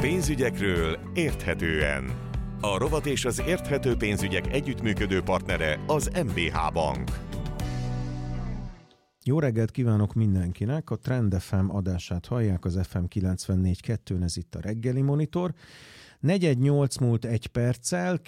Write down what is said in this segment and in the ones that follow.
Pénzügyekről érthetően. A rovat és az érthető pénzügyek együttműködő partnere az MBH Bank. Jó reggelt kívánok mindenkinek! A Trend FM adását hallják az FM 94.2-n, ez itt a reggeli monitor. 4:08 múlt 1 perccel,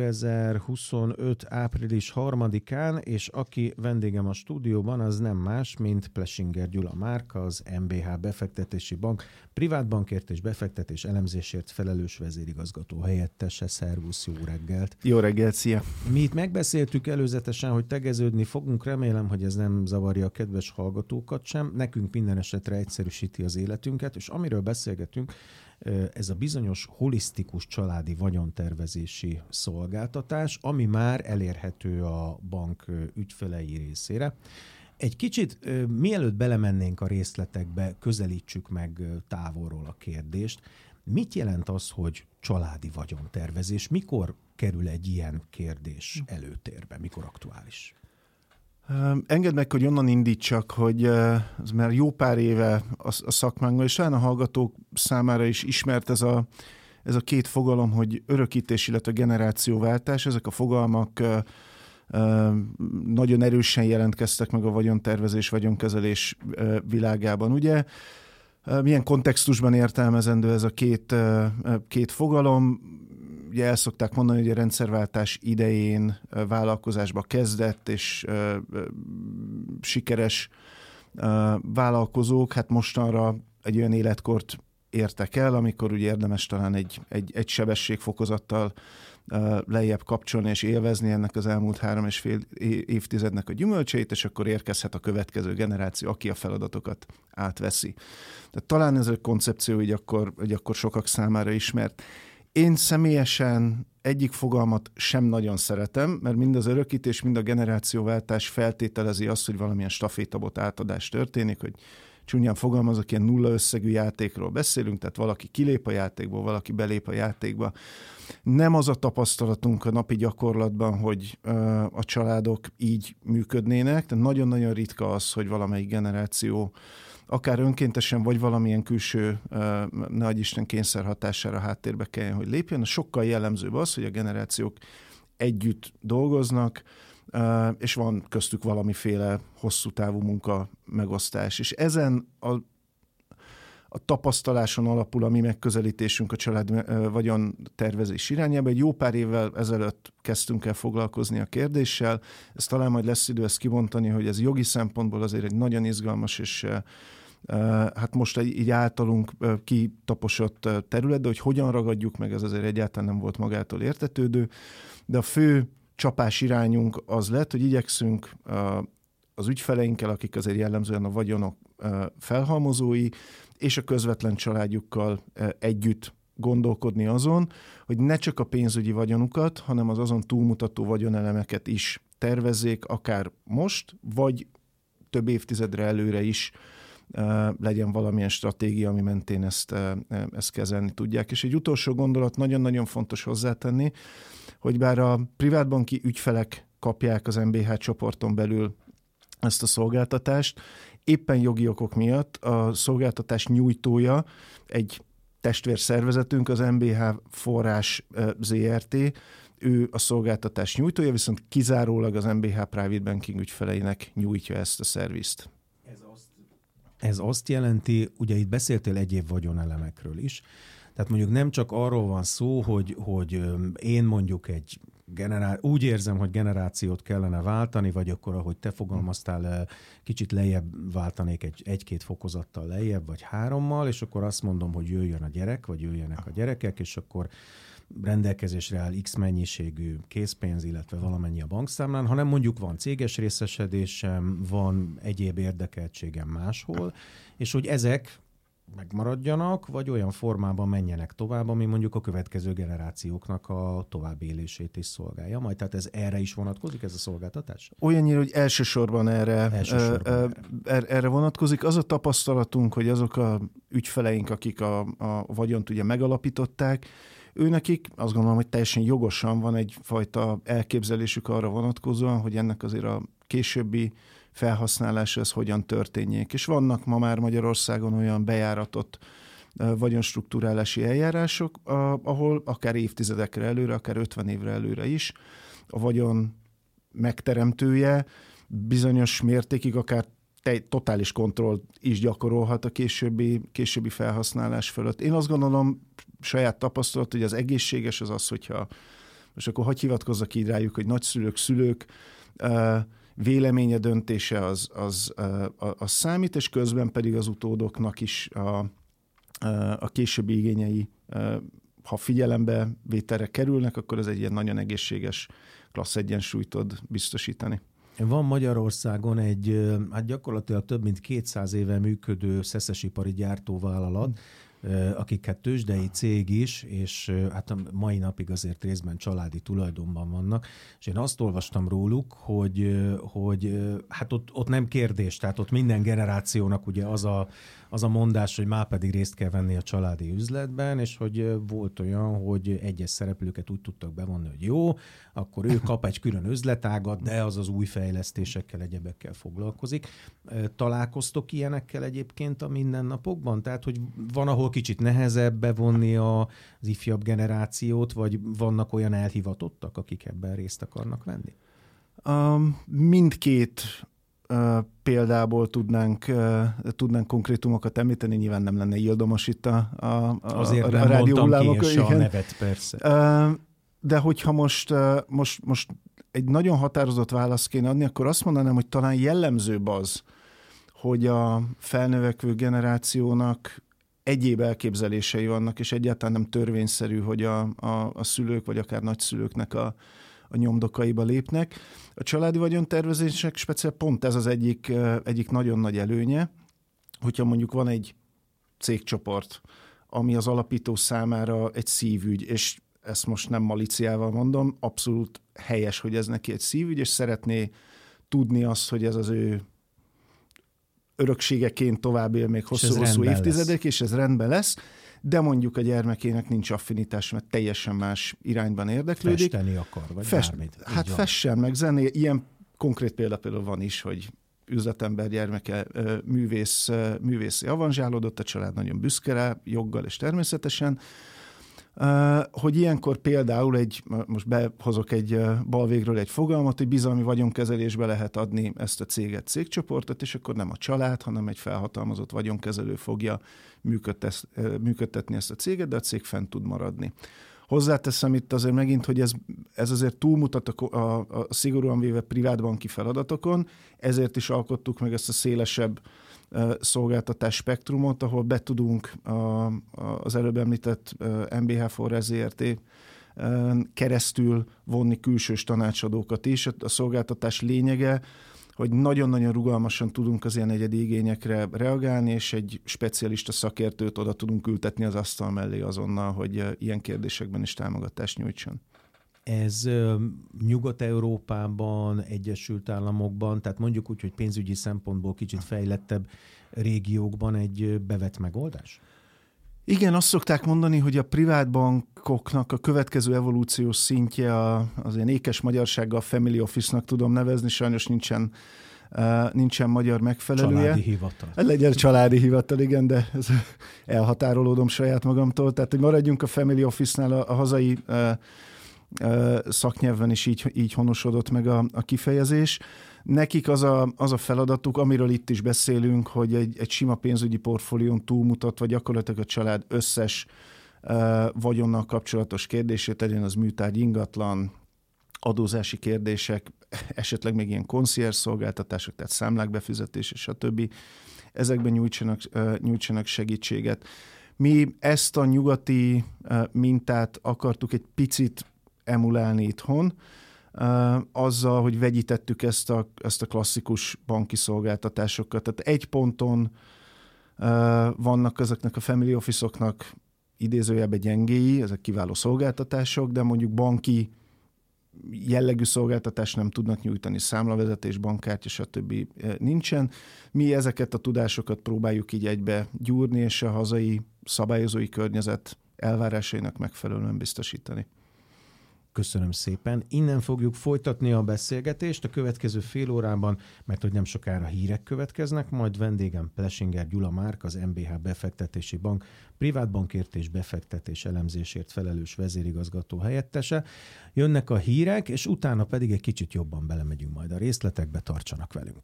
2025. április 3-án, és aki vendégem a stúdióban, az nem más, mint Plesinger Gyula Márka, az MBH Befektetési Bank privátbankért és befektetés elemzésért felelős vezérigazgató helyettese. Szervusz, jó reggelt! Jó reggelt, szia! Mi itt megbeszéltük előzetesen, hogy tegeződni fogunk, remélem, hogy ez nem zavarja a kedves hallgatókat sem. Nekünk minden esetre egyszerűsíti az életünket, és amiről beszélgetünk, ez a bizonyos holisztikus családi vagyontervezési szolgáltatás, ami már elérhető a bank ügyfelei részére. Egy kicsit, mielőtt belemennénk a részletekbe, közelítsük meg távolról a kérdést. Mit jelent az, hogy családi vagyontervezés? Mikor kerül egy ilyen kérdés előtérbe? Mikor aktuális? Engedd meg, hogy onnan indítsak, hogy ez már jó pár éve a szakmánkban, és talán a hallgatók számára is ismert ez a két fogalom, hogy örökítés, illetve generációváltás. Ezek a fogalmak nagyon erősen jelentkeztek meg a vagyontervezés, vagyonkezelés világában. Ugye milyen kontextusban értelmezendő ez a két fogalom? Ugye el szokták mondani, hogy a rendszerváltás idején vállalkozásba kezdett, és sikeres vállalkozók, hát mostanra egy olyan életkort értek el, amikor ugye érdemes talán egy sebességfokozattal lejjebb kapcsolni és élvezni ennek az elmúlt 3,5 évtizednek a gyümölcseit, és akkor érkezhet a következő generáció, aki a feladatokat átveszi. Tehát talán ez a koncepció így akkor sokak számára ismert. Én személyesen egyik fogalmat sem nagyon szeretem, mert mind az örökítés, mind a generációváltás feltételezi azt, hogy valamilyen stafétabot átadás történik, hogy csúnyán fogalmazok, ilyen nulla összegű játékról beszélünk, tehát valaki kilép a játékból, valaki belép a játékba. Nem az a tapasztalatunk a napi gyakorlatban, hogy a családok így működnének, tehát nagyon-nagyon ritka az, hogy valamelyik generáció akár önkéntesen, vagy valamilyen külső, ne adj Isten, kényszer hatására háttérbe kelljen, hogy lépjen. Sokkal jellemzőbb az, hogy a generációk együtt dolgoznak, és van köztük valamiféle hosszú távú munka megosztás. És ezen a tapasztaláson alapul a mi megközelítésünk a család vagyontervezés irányába. Egy jó pár évvel ezelőtt kezdtünk el foglalkozni a kérdéssel. Ez talán majd lesz idő ezt kibontani, hogy ez jogi szempontból azért egy nagyon izgalmas és hát most így általunk kitaposott terület, de hogy hogyan ragadjuk meg, ez azért egyáltalán nem volt magától értetődő. De a fő csapás irányunk az lett, hogy igyekszünk az ügyfeleinkkel, akik azért jellemzően a vagyonok felhalmozói, és a közvetlen családjukkal együtt gondolkodni azon, hogy ne csak a pénzügyi vagyonukat, hanem az azon túlmutató vagyonelemeket is tervezzék, akár most, vagy több évtizedre előre is legyen valamilyen stratégia, ami mentén ezt kezelni tudják. És egy utolsó gondolat, nagyon-nagyon fontos hozzátenni, hogy bár a privátbanki ügyfelek kapják az MBH csoporton belül ezt a szolgáltatást, éppen jogi okok miatt a szolgáltatás nyújtója egy testvérszervezetünk, az MBH Forrás ZRT, ő a szolgáltatás nyújtója, viszont kizárólag az MBH Private Banking ügyfeleinek nyújtja ezt a szervizt. Ez azt jelenti, ugye itt beszéltél egyéb vagyonelemekről is, tehát mondjuk nem csak arról van szó, hogy én mondjuk úgy érzem, hogy generációt kellene váltani, vagy akkor, ahogy te fogalmaztál, kicsit lejjebb váltanék egy-két fokozattal lejjebb, vagy 3-mal, és akkor azt mondom, hogy jöjjön a gyerek, vagy jöjjenek a gyerekek, és akkor rendelkezésre áll X mennyiségű készpénz, illetve valamennyi a bankszámlán, hanem mondjuk van céges részesedésem, van egyéb érdekeltségem máshol, és hogy ezek megmaradjanak, vagy olyan formában menjenek tovább, ami mondjuk a következő generációknak a továbbélését is szolgálja. Majd tehát ez erre is vonatkozik, ez a szolgáltatás? Olyannyira, hogy elsősorban erre vonatkozik. Az a tapasztalatunk, hogy azok a ügyfeleink, akik a vagyont ugye megalapították, őnekik azt gondolom, hogy teljesen jogosan van egyfajta elképzelésük arra vonatkozóan, hogy ennek azért a későbbi felhasználása ez hogyan történjék. És vannak ma már Magyarországon olyan bejáratott vagyonstruktúrálási eljárások, ahol akár évtizedekre előre, akár 50 évre előre is a vagyon megteremtője bizonyos mértékig akár totális kontrollt is gyakorolhat a későbbi felhasználás fölött. Én azt gondolom, saját tapasztalat, hogy az egészséges az, hogyha most akkor hadd hivatkozzak így rájuk, hogy nagyszülők, szülők véleménye, döntése az számít, és közben pedig az utódoknak is a későbbi igényei, ha figyelembe vételre kerülnek, akkor ez egy ilyen nagyon egészséges klassz egyensúlyt tud biztosítani. Van Magyarországon egy, hát gyakorlatilag több mint 200 éve működő szeszesipari gyártóvállalat, akik hát tőzsdei cég is, és hát a mai napig azért részben családi tulajdonban vannak, és én azt olvastam róluk, hogy hát ott nem kérdés, tehát ott minden generációnak ugye az a mondás, hogy már pedig részt kell venni a családi üzletben, és hogy volt olyan, hogy egyes szereplőket úgy tudtak bevonni, hogy jó, akkor ő kap egy külön üzletágat, de az új fejlesztésekkel, egyebekkel foglalkozik. Találkoztok ilyenekkel egyébként a mindennapokban? Tehát, hogy van, ahol kicsit nehezebb bevonni az ifjabb generációt, vagy vannak olyan elhivatottak, akik ebben részt akarnak venni? Mindkét példából tudnánk konkrétumokat említeni, nyilván nem lenne ildomos itt a rádióhullámok. Azért nem a nevet, persze. De hogyha most egy nagyon határozott választ kéne adni, akkor azt mondanám, hogy talán jellemzőbb az, hogy a felnövekvő generációnak egyéb elképzelései vannak, és egyáltalán nem törvényszerű, hogy a szülők, vagy akár nagyszülőknek a nyomdokaiba lépnek. A családi vagyontervezések speciál pont ez az egyik nagyon nagy előnye, hogyha mondjuk van egy cégcsoport, ami az alapító számára egy szívügy, és ezt most nem maliciával mondom, abszolút helyes, hogy ez neki egy szívügy, és szeretné tudni azt, hogy ez az ő örökségeként tovább él még hosszú évtizedek, és ez rendben lesz, de mondjuk a gyermekének nincs affinitás, mert teljesen más irányban érdeklődik. Festeni akar, vagy bármit. Hát fessen, meg zené. Ilyen konkrét például van is, hogy üzletember gyermeke művész avanzsálódott, a család nagyon büszke rá, joggal és természetesen, hogy ilyenkor például most behozok egy balvégről egy fogalmat, hogy bizalmi vagyonkezelésbe lehet adni ezt a cégcsoportot, és akkor nem a család, hanem egy felhatalmazott vagyonkezelő fogja működtetni ezt a céget, de a cég fent tud maradni. Hozzáteszem itt azért megint, hogy ez azért túlmutat a szigorúan véve privátbanki feladatokon, ezért is alkottuk meg ezt a szélesebb szolgáltatás spektrumot, ahol be tudunk az előbb említett MBH Forrás Zrt. Keresztül vonni külsős tanácsadókat is. A szolgáltatás lényege, hogy nagyon-nagyon rugalmasan tudunk az ilyen egyedi igényekre reagálni, és egy specialista szakértőt oda tudunk ültetni az asztal mellé azonnal, hogy ilyen kérdésekben is támogatást nyújtson. Ez Nyugat-Európában, Egyesült Államokban, tehát mondjuk úgy, hogy pénzügyi szempontból kicsit fejlettebb régiókban egy bevett megoldás? Igen, azt szokták mondani, hogy a privátbankoknak a következő evolúciós szintje az ilyen ékes magyarsággal family office-nak tudom nevezni, sajnos nincsen magyar megfelelője. Családi hivatal. Legyen családi hivatal, igen, de elhatárolódom saját magamtól. Tehát, hogy maradjunk a family office-nál, a hazai szaknyelven is így honosodott meg a kifejezés. Nekik az a feladatuk, amiről itt is beszélünk, hogy egy sima pénzügyi portfólión túlmutatva gyakorlatilag a család összes vagyonnal kapcsolatos kérdését, legyen az műtárgy, ingatlan, adózási kérdések, esetleg még ilyen concierge szolgáltatások, tehát számlák befizetése, stb. Ezekben nyújtsanak segítséget. Mi ezt a nyugati mintát akartuk egy picit emulálni itthon, azzal, hogy vegyítettük ezt a klasszikus banki szolgáltatásokat. Tehát egy ponton vannak ezeknek a family office-oknak idézőjelben gyengéi, ezek kiváló szolgáltatások, de mondjuk banki jellegű szolgáltatást nem tudnak nyújtani, számlavezetés, bankkártya, stb. Nincsen. Mi ezeket a tudásokat próbáljuk így egybe gyúrni, és a hazai szabályozói környezet elvárásainak megfelelően biztosítani. Köszönöm szépen. Innen fogjuk folytatni a beszélgetést a következő fél órában, mert hogy nem sokára hírek következnek, majd vendégem Plesinger Gyula Márk, az MBH Befektetési Bank privátbankért és befektetés elemzésért felelős vezérigazgató helyettese. Jönnek a hírek, és utána pedig egy kicsit jobban belemegyünk majd a részletekbe, tartsanak velünk.